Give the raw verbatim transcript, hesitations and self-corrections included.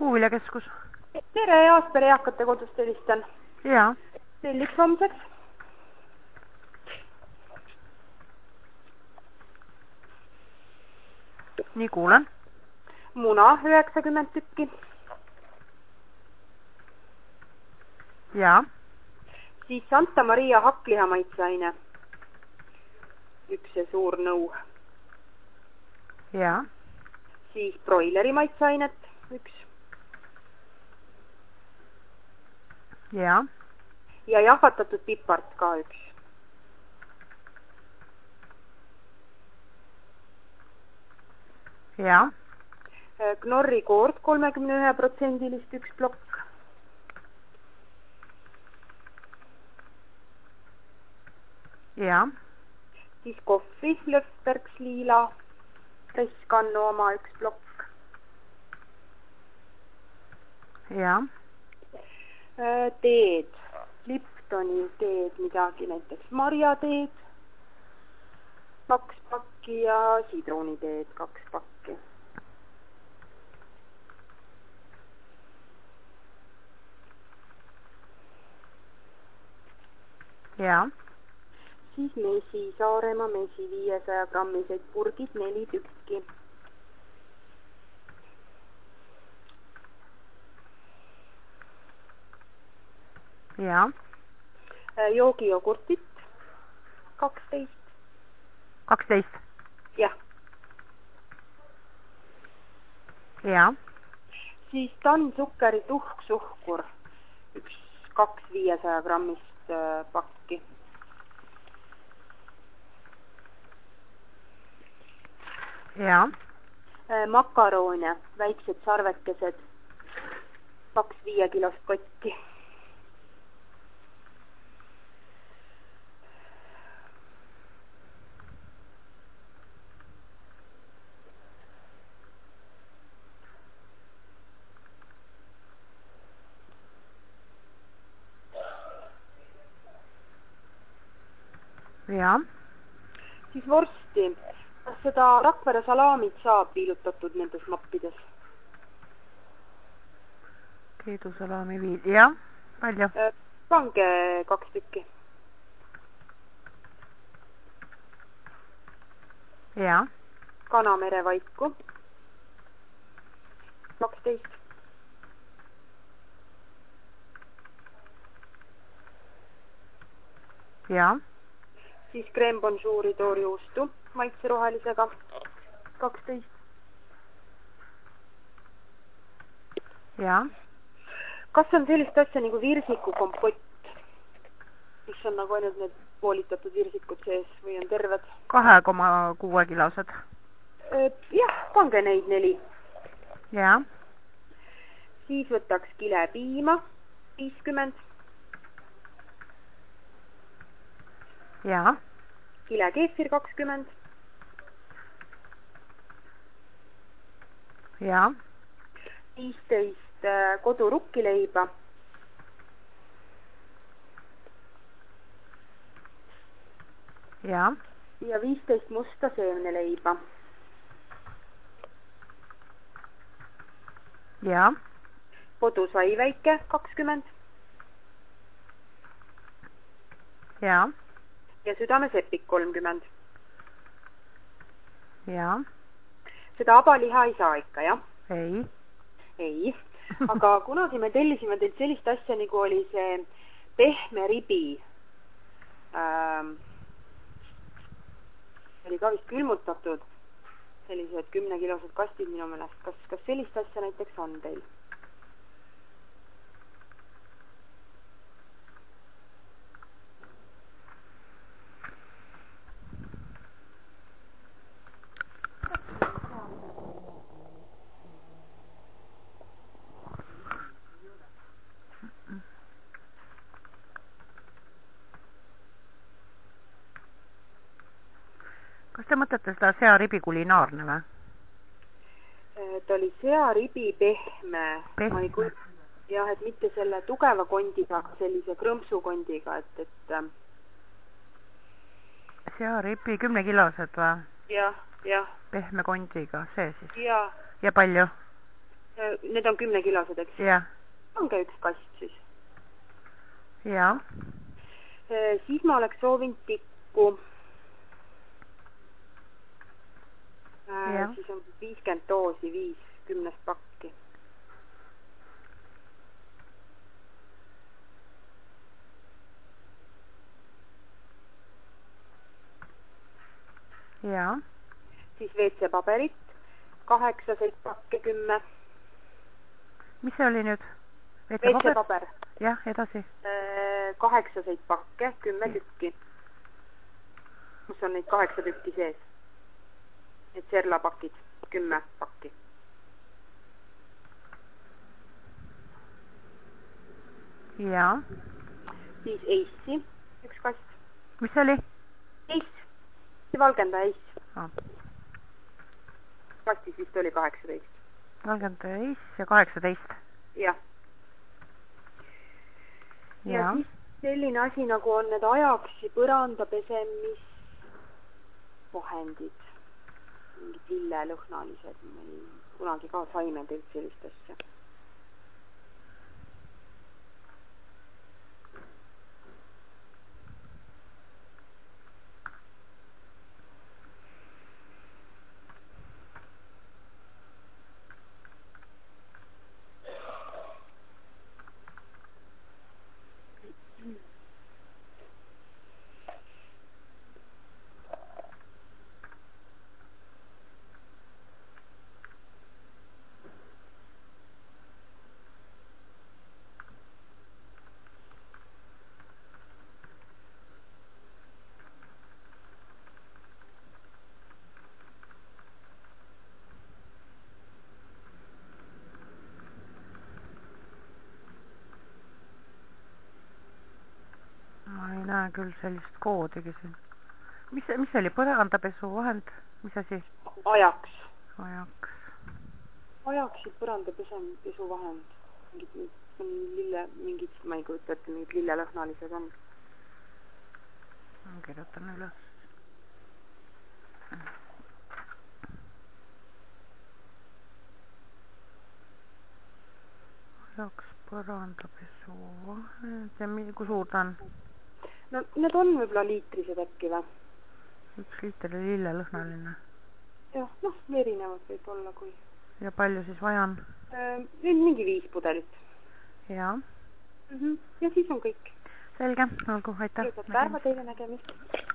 Puuviljakeskus. Tere, Jaaspere eakate kodust helistan. Jaa. Telliks homseks. Nii kuulen. Muna üheksakümmend tükki. Jaa. Siis Santa Maria hakkliha maitseaine. Üks ja suur nõu. Jaa. Siis broileri maitseainet. Üks. Jaa. Ja jahvatatud pipart ka üks. Jaa. Knorri koort kolmekümne ühe protsendilist üks plokk. Jaa. Siis kohvi, Löfbergs liila, presskannu oma üks plokk. Jaa. Teed, Liptoni teed midagi, näiteks marjateed, kaks pakki ja sidruniteed, kaks pakki. Jaa. Siis mesi, Saaremaa mesi, viiesaja grammised purgid, neli tükki. Jaa. Joogijogurtit, kaksteist. kaksteist. Jah. Jaa. Siis tannsukkeri tuhksuhkur, üks, kaks viiesaja grammist pakki. Jaa. Makaroone, väiksed sarvekesed, kaks viiekilost kotti. Jaa. Siis vorsti. Kas seda Rakvere salaamid saab viilutatud nendes mappides? Keedusalaami viis. Jaa. Palju? Pange kaks tükki. Jaa. Kanamere vaiku. kaksteist. Jaa. Siis crème bonjouri toorjuustu maitserohelisega, kaksteist. Jaa. Kas on sellist asja nagu virsiku kompott, mis on nagu ainult need poolitatud virsikud sees või on terved? kahe koma kuue kilosed. Jah, pange neid neli. Jaa. Siis võtaks kilepiima, viiskümmend. Jaa. Kilekeefir kakskümmend. Jaa. viisteist kodurukkileiba. Jaa. Ja viisteist musta seemneleiba. Jaa. Kodusai väike, kakskümmend. Jaa. Ja südamesepik kolmkümmend. Jaa. Seda abaliha ei saa ikka, jah? Ei. Ei. Aga kunagi me tellisime teilt sellist asja, nagu oli see pehme ribi. Ähm, oli ka vist külmutatud. Sellised kümnekilosed kastid minu meelest. Kas, kas sellist asja näiteks on teil? Kas te mõtlete seda searibi kulinaarne või? Ta oli searibi pehme. Pehme. Ma ei kui... Jah, et mitte selle tugeva kondiga, aga sellise krõmpsu kondiga, et... et... Searibi kümnekilosed või? Jah, jah. Pehme kondiga, see siis? Jah. Ja palju? Need on kümnekilosed, eks? jah. Ongi üks kast siis. jah. Siis ma oleks soovinud tikku. Ja. Siis on viiskümmend doosi, viis kümnest pakki. Ja. Siis V C paberit, kaheksaseid pakke, kümme. Mis see oli nüüd? V C paber. Jah, edasi. Kaheksaseid pakke, kümme tükki. Kus on neid kaheksa tükki sees? Need serlapakid, kümme pakki. Ja. Siis eissi, üks kast. Mis see oli? Eiss. See valgenda eiss. Ah. Kastis vist oli kaheksateist. Valgenda eiss ja kaheksateist. Jah. Ja. ja siis selline asi, nagu on need ajaksi põrandapesemisvahendid. Mingid lillelõhnalised. Meil kunagi ka saime teilt sellist asja. Ma ei näe küll sellist koodigi siin. Mis, mis see oli? Põrandapesu vahend? Mis asi? Ajaks. Ajaks. Ajaksi põrandapesu vahend. Mingid, lille, mingid, ma ei kujuta, et mingid lillelõhnalised on. Ma kirjutan üles. Ajaks põrandapesu vahend. Ja kui suur ta on? No need on võib-olla liitrised äkki või? Üks liiter lillelõhnaline. Jah, noh, erinevad võib olla kui. Ja palju siis vaja on? Nüüd mingi viis pudelit. Ja. Mm -hmm. Ja siis on kõik. Selge, olgu, aitäh. Päeva teile nägemist.